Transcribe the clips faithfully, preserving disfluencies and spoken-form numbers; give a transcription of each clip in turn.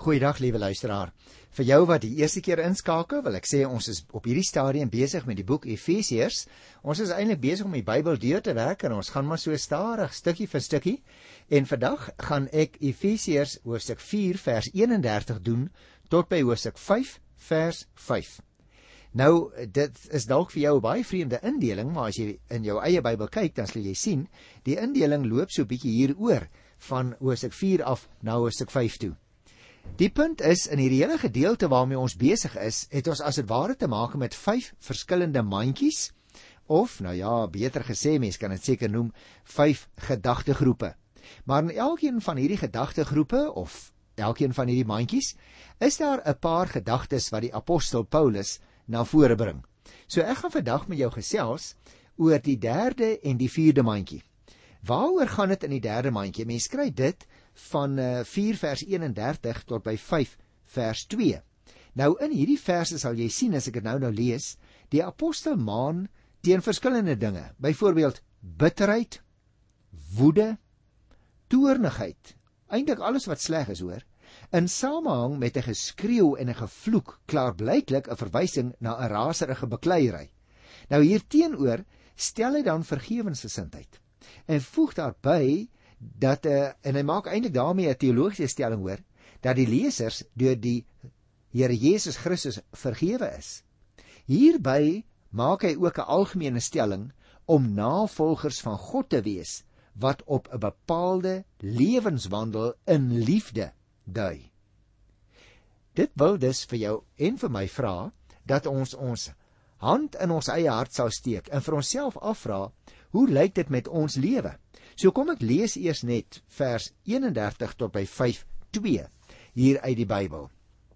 Goeiedag, liewe luisteraar. Vir jou wat die eerste keer inskakel, wil ek sê ons is op hierdie stadium besig met die boek Efesiërs. Ons is eintlik besig om die Bybel deur te werk en ons gaan maar so stadig, stukkie vir stukkie. En vandag gaan ek Efesiërs hoofstuk vier vers eenendertig doen tot by hoofstuk vyf vers vyf. Nou, dit is dalk vir jou 'n baie vreemde indeling, maar as jy in jou eie Bybel kyk, dan sal jy sien, die indeling loop so 'n bietjie hieroor van hoofstuk vier af na hoofstuk vyf toe. Die punt is, in hierdie hele gedeelte waarmee ons besig is, het ons as het ware te maak met vyf verskillende mandjies, of, nou ja, beter gesê, mens kan dit seker noem, vyf gedagtegroepe. Maar in elkeen van hierdie gedagtegroepe, of elkeen van hierdie mandjies, is daar 'n paar gedagtes wat die apostel Paulus na vore bring. So ek gaan vandag met jou gesels oor die derde en die vierde mandjie. Waaroor gaan dit in die derde mandjie? Mens kry dit van uh, vier vers eenendertig tot by vyf vers twee. Nou in hierdie verse sal jy sien, as ek dit nou nou lees, die apostel maan teen verskillende dinge, byvoorbeeld bitterheid, woede, toornigheid, eintlik alles wat sleg is, hoor, in samehang met 'n geskreeu en 'n gevloek, klaarblyklik 'n verwysing na 'n raserige bekleierery. Nou hierteenoor stel hy dan vergewensgesindheid en voeg daarby dat, uh, en hy maak eintlik daarmee 'n teologiese stelling, hoor, dat die lesers deur die Here Jesus Christus vergewe is. Hierby maak hy ook 'n algemene stelling om navolgers van God te wees, wat op 'n bepaalde lewenswandel in liefde dui. Dit wil dus vir jou en vir my vra, dat ons ons hand in ons eie hart sal steek en vir onsself afvra, hoe lyk dit met ons lewe? So kom ek lees eers net vers eenendertig tot by vyf twee hier uit die Bybel.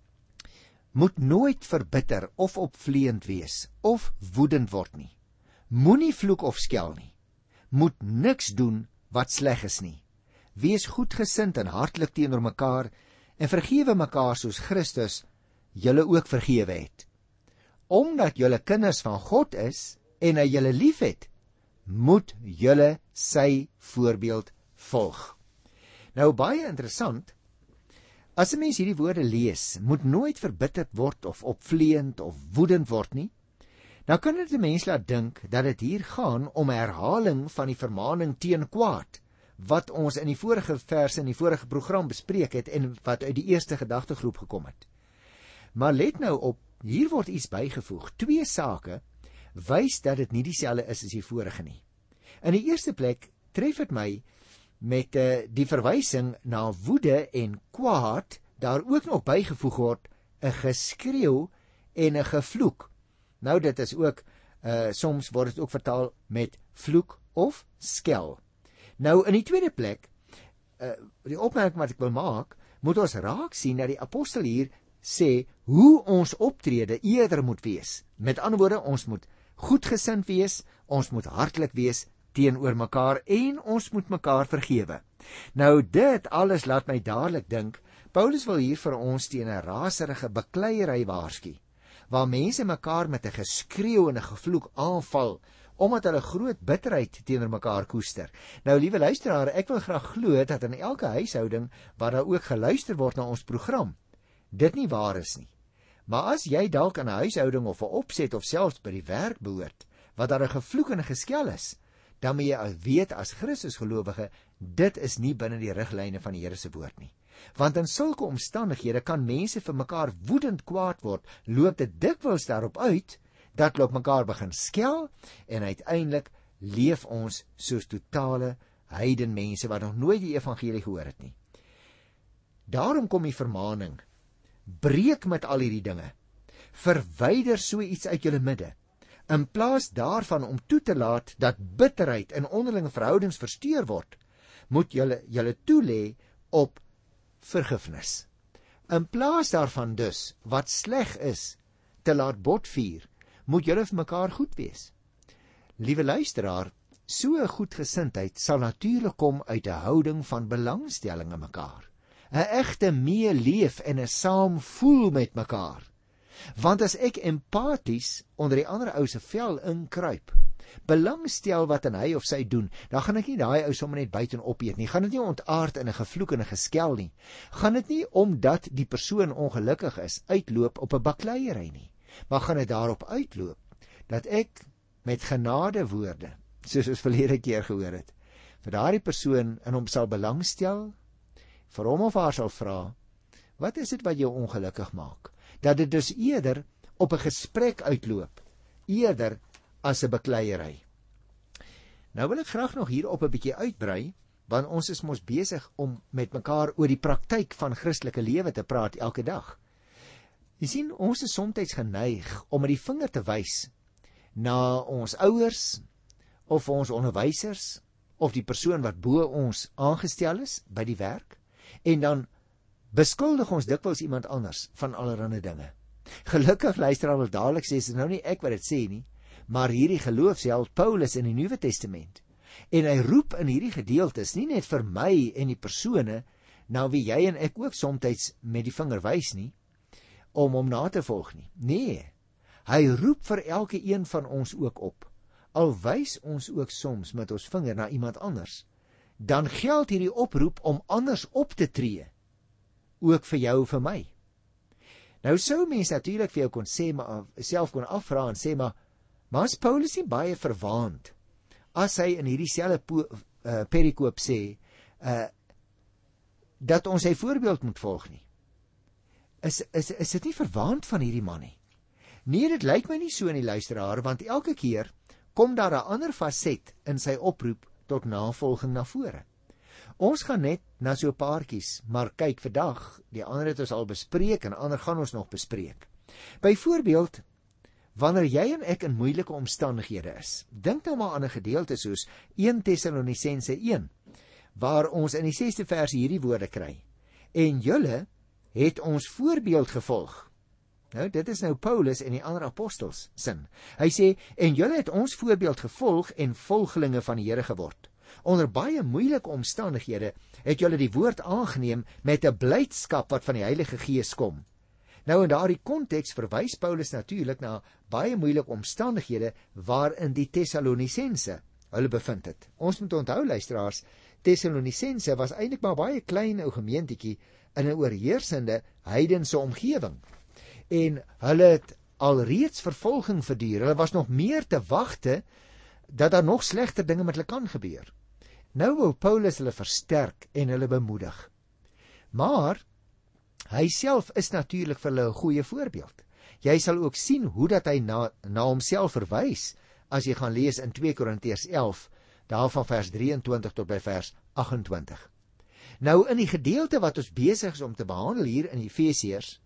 Moet nooit verbitter of opvleend wees of woedend word nie. Moenie vloek of skel nie. Moet niks doen wat sleg is nie. Wees goedgesind en hartlik teenoor mekaar en vergewe mekaar soos Christus julle ook vergewe het. Omdat julle kinders van God is en hy julle liefhet, moet julle sy voorbeeld volg. Nou baie interessant, as 'n mens hierdie woorde lees, moet nooit verbitterd word of opvleend of woedend word nie, dan kan dit 'n mens laat dink dat dit hier gaan om 'n herhaling van die vermaning teen kwaad, wat ons in die vorige verse in die vorige program bespreek het en wat uit die eerste gedagtegroep gekom het. Maar let nou op, hier word iets bygevoeg. Twee sake wys dat dit nie dieselfde is as die vorige nie. In die eerste plek tref dit my met uh, die verwysing na woede en kwaad, daar ook nog bygevoeg word 'n geskreeu en 'n gevloek. Nou dit is ook, uh, soms word dit ook vertaal met vloek of skel. Nou in die tweede plek, uh, die opmerking wat ek wil maak, moet ons raak sien dat die apostel hier sê hoe ons optrede eerder moet wees. Met ander woorde, ons moet goedgesind wees, ons moet hartlik wees teenoor mekaar en ons moet mekaar vergewe. Nou dit alles laat my dadelik dink, Paulus wil hier vir ons teen 'n raserige bekleierery waarsku, waar mense mekaar met 'n geskreeu en 'n gevloek aanval, omdat hulle groot bitterheid teenoor mekaar koester. Nou, liewe luisteraar, ek wil graag glo dat in elke huishouding waar daar ook geluister word na ons program, dit nie waar is nie. Maar as jy dalk in 'n huishouding of 'n opset of selfs by die werk behoort, wat daar 'n gevloek en 'n geskel is, dan moet jy weet as Christusgelowige, dit is nie binne die riglyne van die Here se woord nie. Want in sulke omstandighede kan mense vir mekaar woedend kwaad word, loop dit dikwels daarop uit, dat hulle op mekaar begin skel, en uiteindelik leef ons soos totale heidenmense, wat nog nooit die evangelie gehoor het nie. Daarom kom die vermaning, breek met al hierdie dinge, verwyder so iets uit julle midde, in plaas daarvan om toe te laat dat bitterheid en onderlinge verhoudings versteur word, moet julle julle toelê op vergifnis. In plaas daarvan dus, wat sleg is, te laat botvier, moet julle vir mekaar goed wees. Liewe luisteraar, so 'n goedgesindheid sal natuurlik kom uit 'n houding van belangstelling in mekaar, 'n egte meeleef en 'n saam voel met mekaar. Want as ek empaties onder die ander ou se vel inkruip, belangstel wat in hy of sy doen, dan gaan ek nie daai ou sommer net byt en opeet nie, gaan dit nie ontaard in 'n gevloek en 'n geskel nie, gaan dit nie omdat die persoon ongelukkig is, uitloop op 'n bakleierery nie, maar gaan dit daarop uitloop, dat ek met genade woorde, soos ons verlede keer gehoor het, vir daardie persoon in hom sal belangstel, vir hom of haar sal vra, wat is dit wat jou ongelukkig maak? Dat dit dus eerder op 'n gesprek uitloop, eerder as 'n bakleierery. Nou wil ek graag nog hier op 'n bietjie uitbrei, want ons is mos besig om met mekaar oor die praktyk van Christelike lewe te praat elke dag. Jy sien, ons is soms geneig om met die vinger te wys na ons ouers, of ons onderwysers, of die persoon wat bo ons aangestel is by die werk, en dan beskuldig ons dikwels iemand anders van allerlei dinge. Gelukkig luister al dadelik sê, is nou nie ek wat dit sê nie, maar hierdie geloofsheld Paulus in die Nuwe Testament. En hy roep in hierdie gedeeltes nie net vir my en die persone na wie jy en ek ook soms met die vinger wys nie, om hom na te volg nie. Nee, hy roep vir elke een van ons ook op. Al wys ons ook soms met ons vinger na iemand anders, dan geld hierdie oproep om anders op te tree, ook vir jou en vir my. Nou sou mens natuurlik vir jou kon sê, maar self kon afvra en sê, maar maar is Paulus nie baie verwaand as hy in hierdie selfe uh, perikoop sê uh, dat ons sy voorbeeld moet volg nie? Is, is, is dit nie verwaand van hierdie man nie? Nee, dit lyk my nie so in die luisteraar, want elke keer kom daar 'n ander faset in sy oproep tot navolging na vore. Ons gaan net na so 'n paartjies, maar kyk vandag, die ander het ons al bespreek en ander gaan ons nog bespreek. Byvoorbeeld, wanneer jy en ek in moeilike omstandighede is, dink nou maar aan 'n gedeelte soos Eerste Tessalonisense een, waar ons in die sesde vers hierdie woorde kry, en julle het ons voorbeeld gevolg. Nou, dit is nou Paulus en die ander apostels sin. Hy sê, en julle het ons voorbeeld gevolg en volgelinge van die Here geword. Onder baie moeilike omstandighede het julle die woord aangeneem met 'n blydskap wat van die Heilige Gees kom. Nou in daardie konteks verwys Paulus natuurlik na baie moeilike omstandighede waarin die Tessalonisense hulle bevind het. Ons moet onthou, luisteraars, Tessalonisense was eintlik maar baie klein ou gemeentetjie in 'n oorheersende heidense omgewing. En hulle het alreeds vervolging verduur. Hulle was nog meer te wagte dat daar nog slegter dinge met hulle kan gebeur. Nou wil Paulus hulle versterk en hulle bemoedig. Maar hy self is natuurlik vir hulle 'n goeie voorbeeld. Jy sal ook sien hoe dat hy na, na homself verwys as jy gaan lees in twee Korintiërs elf, daarvan vers drieëntwintig tot by vers agt-en-twintig. Nou in die gedeelte wat ons besig is om te behandel hier in Efesiërs,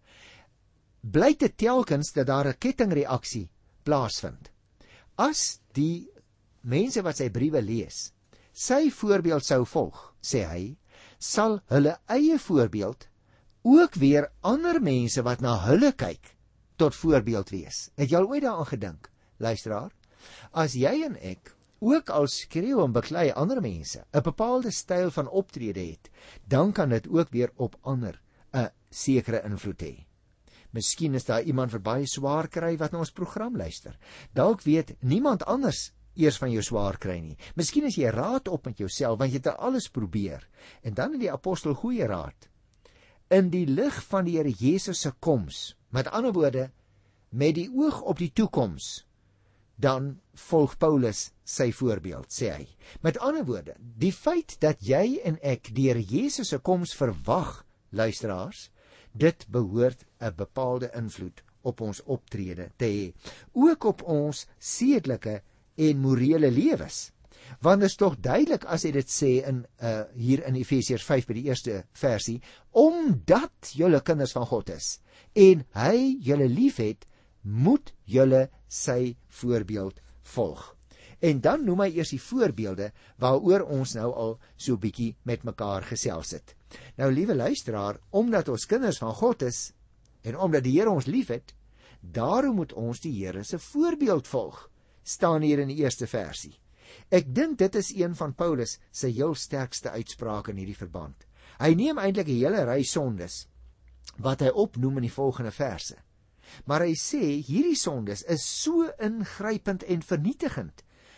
blyk dit telkens dat daar 'n kettingreaksie plaasvind. As die mense wat sy briewe lees, sy voorbeeld sou volg, sê hy, sal hulle eie voorbeeld ook weer ander mense wat na hulle kyk, tot voorbeeld wees. Het jy al ooit daaraan gedink, luisteraar? As jy en ek ook al skreeu en beklei ander mense 'n bepaalde styl van optrede het, dan kan dit ook weer op ander 'n sekere invloed hê. Miskien is daar iemand wat baie swaar kry wat na ons program luister. Dalk weet niemand anders eers van jou swaar kry nie. Miskien is jy raad op met jouself, want jy het alles probeer. En dan het die apostel goeie raad. In die lig van die Here Jesus se koms, met ander woorde, met die oog op die toekoms, dan volg Paulus sy voorbeeld, sê hy. Met ander woorde, die feit dat jy en ek deur Jesus se koms verwag, luisteraars, dit behoort 'n bepaalde invloed op ons optrede te hê, ook op ons sedelike en morele lewens. Want dit is tog duidelik as hy dit sê in uh, hier in Efesiërs vyf by die eerste versie, omdat julle kinders van God is en hy julle liefhet, moet julle sy voorbeeld volg. En dan noem hy eers die voorbeelde waaroor ons nou al so bietjie met mekaar gesels het. Nou, liewe luisteraar, omdat ons kinders van God is en omdat die Here ons liefhet, daarom moet ons die Here se voorbeeld volg, staan hier in die eerste versie. Ek dink dit is een van Paulus se heel sterkste uitsprake in hierdie verband. Hy neem eintlik 'n hele ry sondes wat hy opnoem in die volgende verse. Maar hy sê hierdie sondes is so ingrypend en vernietigend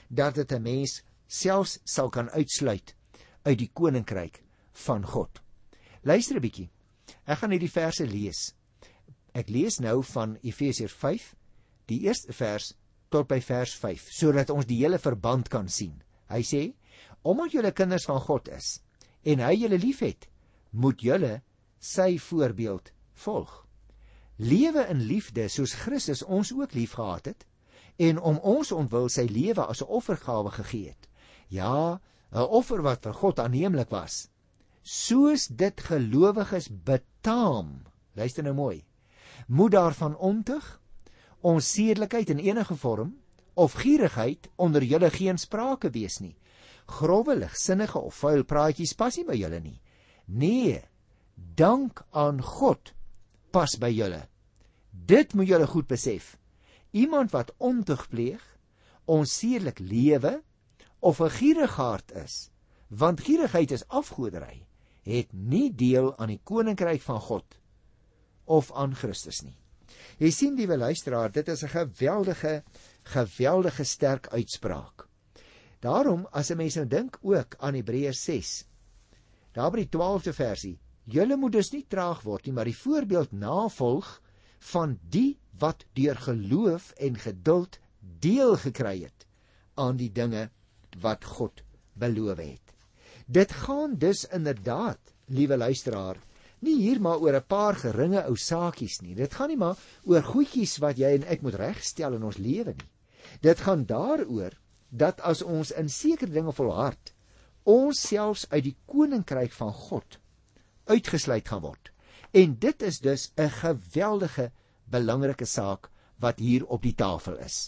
dat dit 'n mens selfs sal kan uitsluit uit die koninkryk van God. Luister 'n bietjie. Ek gaan hierdie verse lees. Ek lees nou van Efesiërs vyf, die eerste vers tot by vers vyf, sodat ons die hele verband kan sien. Hy sê, omdat julle kinders van God is, en hy julle liefhet, moet julle sy voorbeeld volg. Lewe in liefde soos Christus ons ook lief gehad het, en om ons ontwil sy lewe as 'n offergawe gegee het. Ja, 'n offer wat vir God aanneemlik was, soos dit gelowiges betaam. Luister nou mooi. Moet daarvan ontug, onsedelikheid in enige vorm, of gierigheid onder julle geen sprake wees nie. Grove, ligsinnige of vuil praatjies pas nie by julle nie. Nee, dank aan God pas by julle. Dit moet julle goed besef. Iemand wat ontug pleeg, onsedelik lewe, of 'n gierigaard is, want gierigheid is afgoderry, het nie deel aan die koninkryk van God of aan Christus nie. Jy sien, liewe luisteraar, dit is 'n geweldige, geweldige sterk uitspraak. Daarom, as 'n mens nou dink ook aan Hebreërs ses, daar by die twaalfde versie, julle moet dus nie traag word nie, maar die voorbeeld navolg van die wat deur geloof en geduld deel gekry het aan die dinge wat God beloof het. Dit gaan dus inderdaad, liewe luisteraar, nie hier maar oor 'n paar geringe ou saakies nie. Dit gaan nie maar oor goedjies wat jy en ek moet regstel in ons lewe nie. Dit gaan daaroor dat as ons in sekere dinge volhard, ons selfs uit die koninkryk van God uitgesluit gaan word. En dit is dus 'n geweldige belangrike saak wat hier op die tafel is.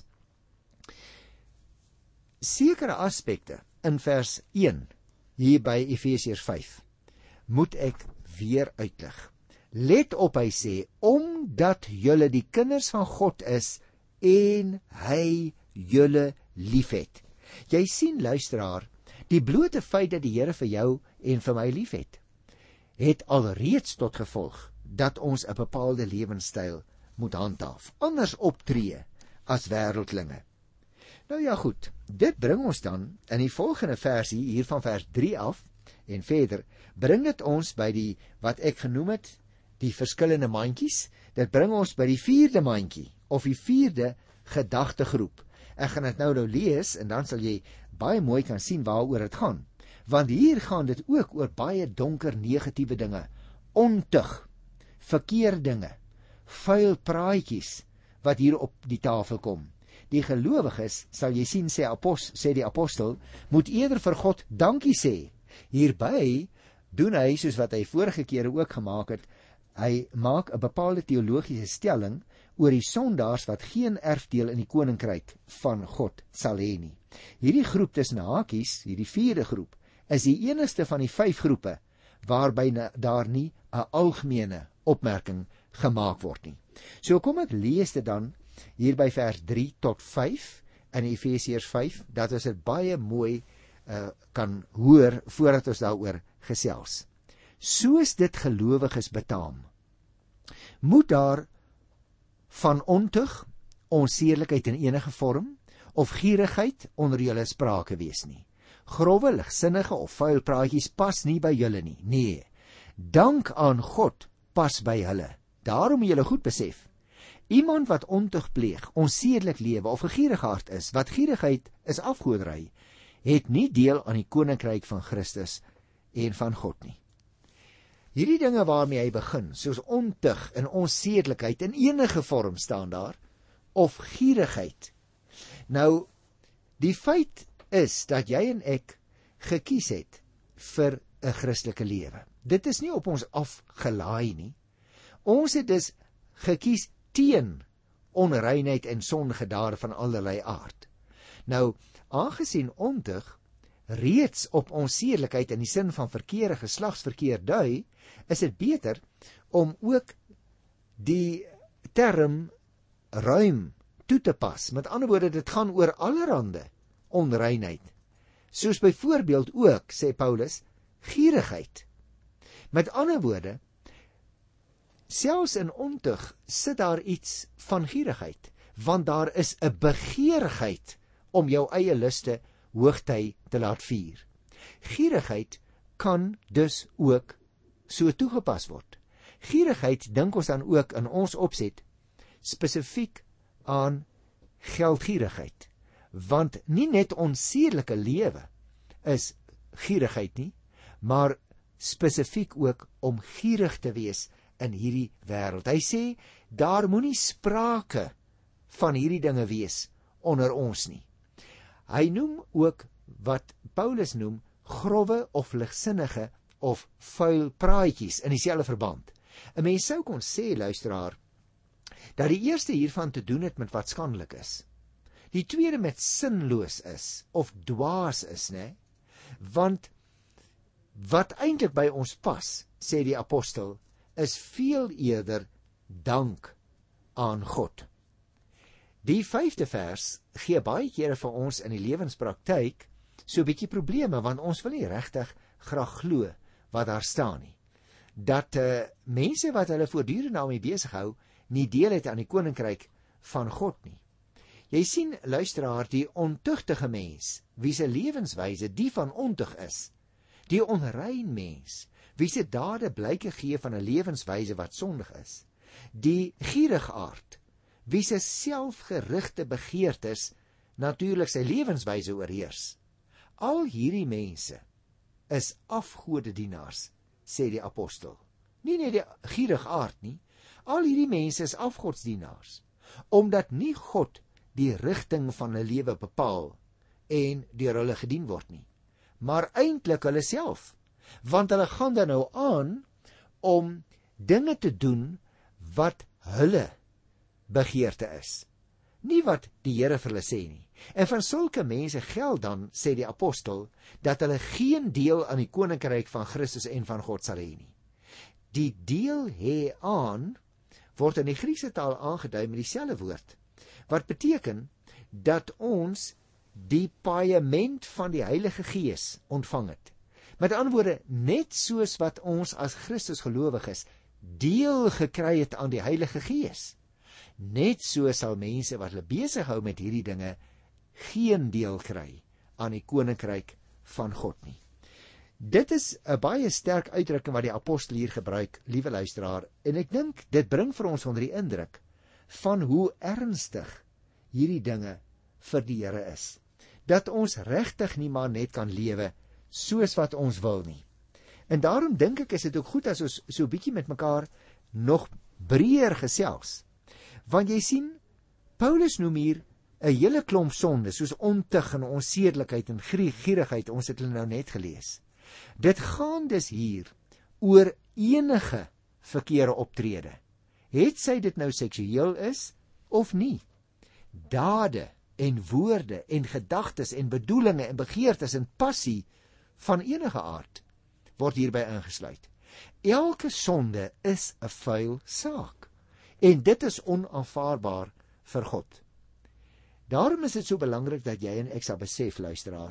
Sekere aspekte in vers een hier by Efesiërs vyf moet ek weer uitlig. Let op, hy sê, omdat julle die kinders van God is en hy julle liefhet. Jy sien, luisteraar, die blote feit dat die Here vir jou en vir my liefhet, het alreeds tot gevolg dat ons 'n bepaalde lewenstyl moet handhaaf, anders optree as wêreldlinge. Nou ja goed, dit bring ons dan in die volgende versie hier van vers drie af en verder, bring dit ons by die, wat ek genoem het, die verskillende mandjies. Dit bring ons by die vierde mandjie, of die vierde gedagtegroep. Ek gaan dit nou nou lees, en dan sal jy baie mooi kan sien waaroor dit gaan. Want hier gaan dit ook oor baie donker negatiewe dinge, ontug, verkeerde dinge, vuil praatjies, wat hier op die tafel kom. Die gelowiges, sal jy sien, sê, apost, sê die apostel, moet eerder vir God dankie sê. Hierby doen hy, soos wat hy vorige kere ook gemaak het, hy maak 'n bepaalde teologiese stelling oor die sondaars wat geen erfdeel in die koninkryk van God sal hê nie. Hierdie groep tussen hakies, hierdie vierde groep, is die enigste van die vyf groepe waarby daar nie 'n algemene opmerking gemaak word nie. So kom ek lees dit dan hier by vers drie tot vyf in Efesiërs vyf, dat ons dit baie mooi uh, kan hoor voordat ons daaroor gesels. Soos dit gelowiges betaam, moet daar van ontug, onsedelikheid in enige vorm, of gierigheid onder julle sprake wees nie. Grove, ligsinnige of vuil praatjies pas nie by julle nie. Nee, dank aan God pas by hulle. Daarom moet julle goed besef, iemand wat ontug pleeg, onsedelik lewe of 'n gierigaard is, wat gierigheid is afgoderry, het nie deel aan die koninkryk van Christus en van God nie. Hierdie dinge waarmee hy begin, soos ontug en onsedelikheid in enige vorm staan daar, of gierigheid. Nou, die feit is dat jy en ek gekies het vir 'n Christelike lewe. Dit is nie op ons afgelaai nie. Ons het dus gekies teen onreinheid en sondige dade van allerlei aard. Nou, aangesien ontug reeds op onsedelikheid in die sin van verkeerde geslagsverkeer dui, is dit beter om ook die term ruim toe te pas. Met ander woorde, dit gaan oor allerhande onreinheid. Soos byvoorbeeld ook, sê Paulus, gierigheid. Met ander woorde, selfs in ontug sit daar iets van gierigheid, want daar is 'n begeerigheid om jou eie luste hoogtyd te laat vier. Gierigheid kan dus ook so toegepas word. Gierigheid dink ons dan ook in ons opset spesifiek aan geldgierigheid, want nie net ons sedelike lewe is gierigheid nie, maar spesifiek ook om gierig te wees in hierdie wêreld. Hy sê, daar moenie sprake van hierdie dinge wees onder ons nie. Hy noem ook wat Paulus noem grove of ligsinnige of vuil praatjies in dieselfde verband. 'n Mens sou kon sê, luisteraar, dat die eerste hiervan te doen het met wat skandelik is. Die tweede met sinloos is of dwaas is, né? Want wat eintlik by ons pas, sê die apostel, is veel eerder dank aan God. Die vyfde vers gee baie kere vir ons in die lewenspraktyk so 'n bietjie probleme, want ons wil nie regtig graag glo wat daar staan nie. Dat uh, mense wat hulle voortdurend daarmee besig hou, nie deel het aan die koninkryk van God nie. Jy sien, luisteraar, die ontugtige mens, wie se lewenswyse die van ontug is, die onrein mens, wie se dade blyke gee van 'n lewenswyse wat sondig is, die gierigaard, wie se selfgerigte begeertes natuurlik sy lewenswyse oorheers. Al hierdie mense is afgodedienaars, sê die apostel. Nie net die gierigaard nie, al hierdie mense is afgodsdienaars, omdat nie God die rigting van hulle lewe bepaal en deur hulle gedien word nie, maar eintlik hulle self, want hulle gaan dan nou aan om dinge te doen wat hulle begeerte is, nie wat die Here vir hulle sê nie. En van sulke mense geld dan, sê die apostel, dat hulle geen deel aan die koninkryk van Christus en van God sal hê nie. Die deel hê aan word in die Griekse taal aangedui met dieselfde woord, wat beteken dat ons die paaiement van die Heilige Gees ontvang het. Met ander woorde, net soos wat ons as Christus gelowiges deel gekry het aan die Heilige Gees, net so sal mense wat hulle besig hou met hierdie dinge geen deel kry aan die koninkryk van God nie. Dit is 'n baie sterk uitdrukking wat die apostel hier gebruik, liewe luisteraar, en ek dink dit bring vir ons onder die indruk van hoe ernstig hierdie dinge vir die Here is. Dat ons regtig nie maar net kan lewe soos wat ons wil nie. En daarom dink ek is dit ook goed as ons so 'n bietjie met mekaar nog breër gesels. Want jy sien, Paulus noem hier 'n hele klomp sonde, soos ontug en onsedelikheid en gierigheid, ons het hulle nou net gelees. Dit gaan dus hier oor enige verkeerde optrede. Het sy dit nou seksueel is of nie? Dade en woorde en gedagtes en bedoelinge en begeertes en passie van enige aard word hierby ingesluit. Elke sonde is 'n vuil saak en dit is onaanvaarbaar vir God. Daarom is dit so belangrik dat jy en ek sal besef, luisteraar,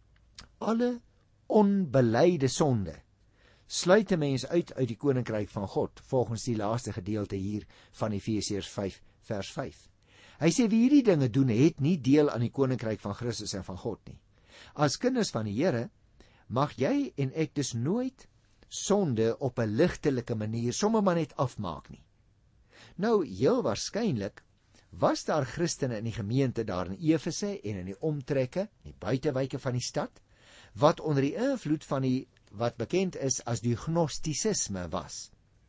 alle onbelyde sonde sluit 'n mens uit uit die koninkryk van God, volgens die laaste gedeelte hier van Efesiërs vyf vers vyf. Hy sê wie hierdie dinge doen, het nie deel aan die koninkryk van Christus en van God nie. As kinders van die Here mag jy en ek dus nooit sonde op 'n ligtelike manier sommer maar net afmaak nie. Nou, heel waarskynlik was daar Christene in die gemeente daar in Efese en in die omtrekke, die buitewyke van die stad, wat onder die invloed van die wat bekend is as die gnostisisme was.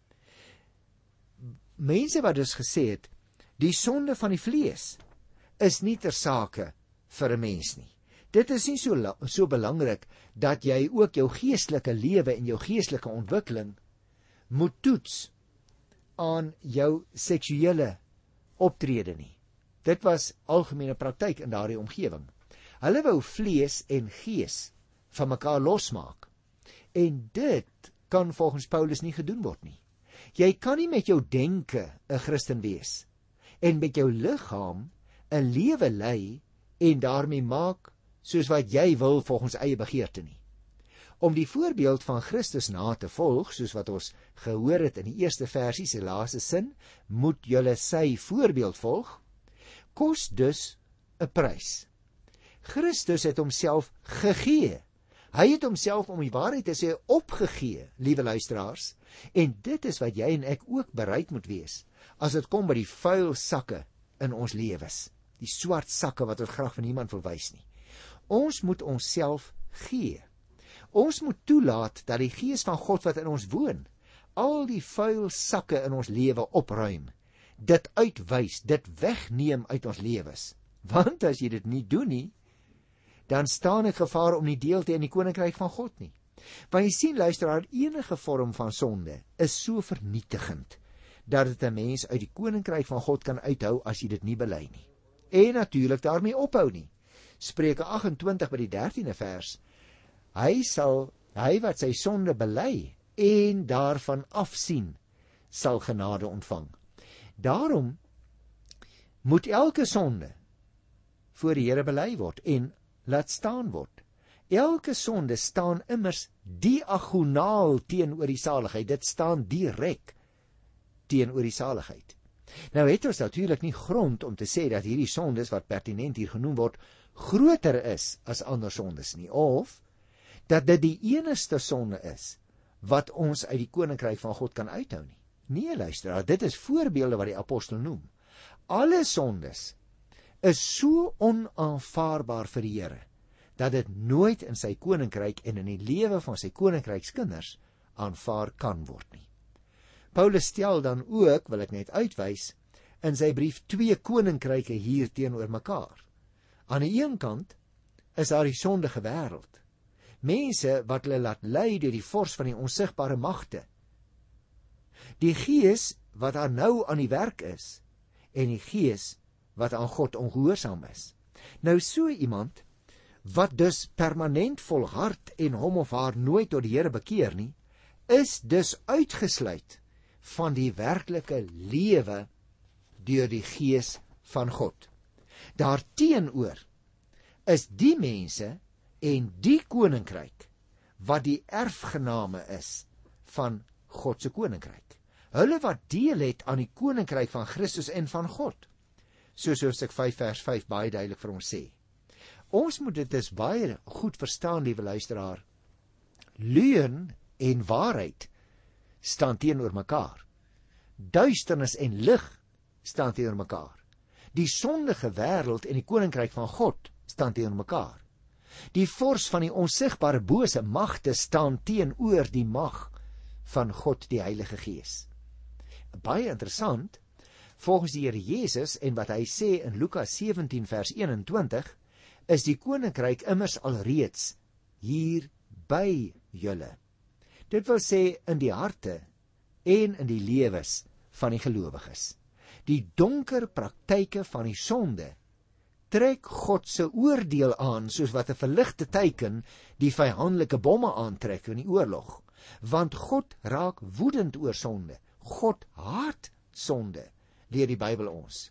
Mense wat dus gesê het, die sonde van die vlees is nie ter sake vir 'n mens nie. Dit is nie so, so belangrik dat jy ook jou geestelike lewe en jou geestelike ontwikkeling moet toets aan jou seksuele optrede nie. Dit was algemene praktyk in daardie omgewing. Hulle wou vlees en gees van mekaar losmaak. En dit kan volgens Paulus nie gedoen word nie. Jy kan nie met jou denke 'n Christen wees en met jou liggaam 'n lewe lei en daarmee maak soos wat jy wil volgens eie begeerte nie. Om die voorbeeld van Christus na te volg, soos wat ons gehoor het in die eerste versie se laaste sin, moet julle sy voorbeeld volg, kos dus 'n prys. Christus het homself gegee. Hy het homself om die waarheid te sê opgegee, liewe luisteraars, en dit is wat jy en ek ook bereid moet wees, as dit kom by die vuil sakke in ons lewens, die swart sakke wat ons graag van niemand wil wys nie. Ons moet onsself gee. Ons moet toelaat dat die Gees van God wat in ons woon, al die vuil sakke in ons lewe opruim, dit uitwys, dit wegneem uit ons lewens. Want as jy dit nie doen nie, dan staan ek gevaar om nie deel te hê in die koninkryk van God nie. Want jy sien, luisteraar, enige vorm van sonde is so vernietigend, dat dit 'n mens uit die koninkryk van God kan uithou as jy dit nie bely nie. En natuurlik daarmee ophou nie. Spreuke agt en twintig by die dertiende vers, hy sal, hy wat sy sonde bely en daarvan afsien, sal genade ontvang. Daarom moet elke sonde voor die Here bely word en laat staan word. Elke sonde staan immers diagonaal teenoor die saligheid. Dit staan direk teenoor die saligheid. Nou het ons natuurlik nie grond om te sê dat hierdie sondes wat pertinent hier genoem word, groter is as ander sondes nie, of dat dit die enigste sonde is wat ons uit die koninkryk van God kan uithou nie. Nee, luister, dit is voorbeelde wat die apostel noem. Alle sondes is so onaanvaarbaar vir die Here, dat dit nooit in sy koninkryk en in die lewe van sy koninkrykskinders aanvaar kan word nie. Paulus stel dan ook, wil ek net uitwys, in sy brief twee koninkryke hier teenoor mekaar. Aan die een kant is daar die sondige wêreld, mense wat hulle laat lei deur die vors van die onsigbare magte, die gees wat daar nou aan die werk is, en die gees wat aan God ongehoorsaam is. Nou so iemand, wat dus permanent volhard en hom of haar nooit tot die Here bekeer nie, is dus uitgesluit van die werklike lewe deur die Gees van God. Daarteenoor is die mense en die koninkryk wat die erfgename is van God se koninkryk. Hulle wat deel het aan die koninkryk van Christus en van God. Soos Hoofstuk vyf vers vyf baie duidelik vir ons sê. Ons moet dit dus baie goed verstaan, liewe luisteraar. Leuen en waarheid staan teenoor mekaar. Duisternis en lig staan teenoor mekaar. Die sondige wêreld en die koninkryk van God staan teenoor mekaar. Die vors van die onsigbare bose magte staan teenoor die mag van God die Heilige Gees. Baie interessant, volgens die Here Jesus en wat hy sê in Lukas sewentien vers eenentwintig, is die koninkryk immers alreeds hier by julle. Dit wil sê in die harte en in die lewens van die gelowiges. Die donker praktyke van die sonde trek God se oordeel aan, soos wat 'n verligte teiken die vyandelike bomme aantrek in die oorlog. Want God raak woedend oor sonde. God haat sonde, leer die Bybel ons.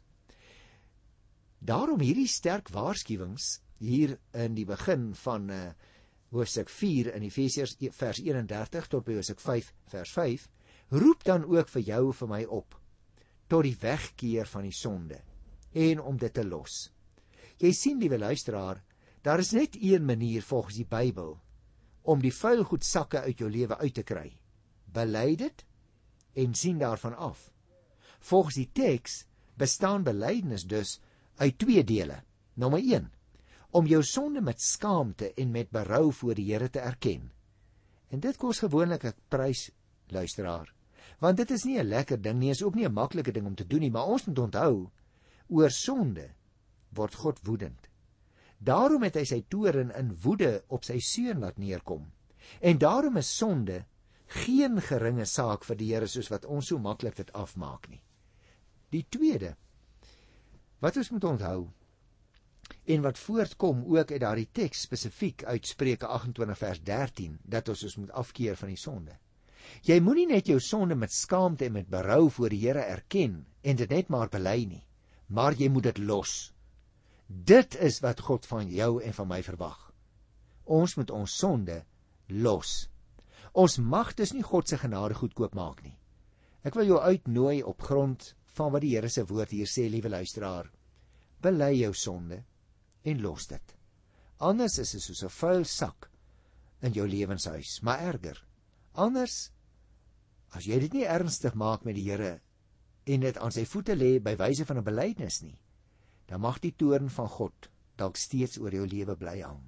Daarom hierdie sterk waarskuwings hier in die begin van uh, hoofstuk vier in Efesiërs vers eenendertig tot by hoofstuk vyf vers vyf, roep dan ook vir jou en vir my op tot die wegkeer van die sonde en om dit te los. Jy sien, liewe luisteraar, daar is net een manier volgens die Bybel om die vuil goed sakke uit jou lewe uit te kry. Bely dit en sien daarvan af. Volgens die teks bestaan belydenis dus uit twee dele. Nommer een, om jou sonde met skaamte en met berou voor die Here te erken. En dit kos gewoonlik 'n prys, luisteraar. Want dit is nie 'n lekker ding nie, is ook nie 'n maklike ding om te doen nie, maar ons moet onthou, oor sonde word God woedend. Daarom het hy sy toorn in woede op sy seun laat neerkom. En daarom is sonde geen geringe saak vir die Here, soos wat ons so maklik dit afmaak nie. Die tweede, wat ons moet onthou, en wat voortkom ook uit daardie teks spesifiek uit Spreuke agt en twintig vers dertien, dat ons ons moet afkeer van die sonde. Jy moenie net jou sonde met skaamte en met berou voor die Here erken en dit net maar bely nie, maar jy moet dit los. Dit is wat God van jou en van my verwag. Ons moet ons sonde los. Ons mag dus nie God se genade goedkoop maak nie. Ek wil jou uitnooi op grond van wat die Here se woord hier sê, liewe luisteraar. Bely jou sonde en los dit. Anders is dit soos 'n vuil sak in jou lewenshuis, maar erger. Anders, as jy dit nie ernstig maak met die Here en dit aan sy voete lê by wyse van 'n belydenis nie, dan mag die toorn van God dalk steeds oor jou lewe bly hang.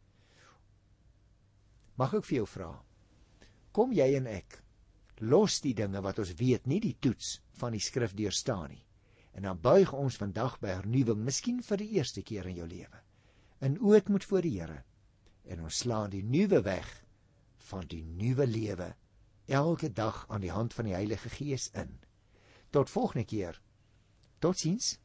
Mag ek vir jou vra, kom jy en ek los die dinge wat ons weet nie die toets van die skrif deurstaan nie, en dan buig ons vandag by hernuwing, miskien vir die eerste keer in jou lewe, in ootmoed voor die Here, en ons slaan die nuwe weg van die nuwe lewe elke dag aan die hand van die Heilige Gees in. Tot volgende keer. Totsiens.